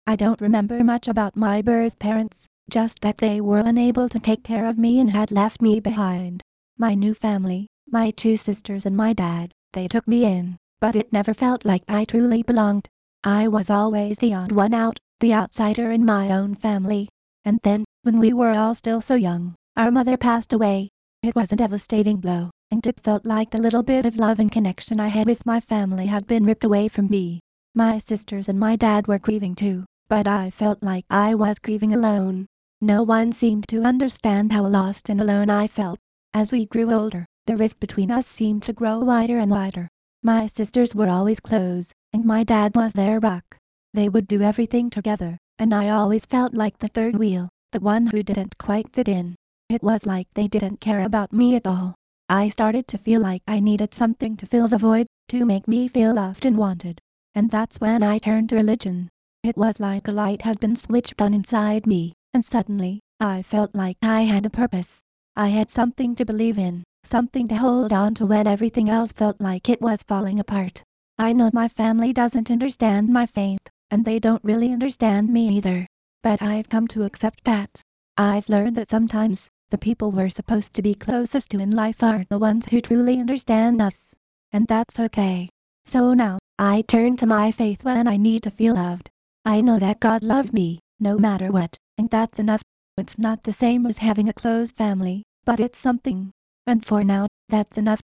I don't remember much about my birth parents, just that they were unable to take care of me and had left me behind. My new family, my 2 sisters and my dad, they took me in, but it never felt like I truly belonged. I was always the odd one out, the outsider in my own family. And then, when we were all still so young, our mother passed away. It was a devastating blow, and it felt like the little bit of love and connection I had with my family had been ripped away from me. My sisters and my dad were grieving too, but I felt like I was grieving alone. No one seemed to understand how lost and alone I felt. As we grew older, the rift between us seemed to grow wider and wider. My sisters were always close, and my dad was their rock. They would do everything together, and I always felt like the third wheel, the one who didn't quite fit in. It was like they didn't care about me at all. I started to feel like I needed something to fill the void, to make me feel loved and wanted. And that's when I turned to religion. It was like a light had been switched on inside me, and suddenly, I felt like I had a purpose. I had something to believe in, something to hold on to when everything else felt like it was falling apart. I know my family doesn't understand my faith, and they don't really understand me either. But I've come to accept that. I've learned that sometimes, the people we're supposed to be closest to in life aren't the ones who truly understand us. And that's okay. So now, I turn to my faith when I need to feel loved. I know that God loves me, no matter what, and that's enough. It's not the same as having a close family, but it's something. And for now, that's enough.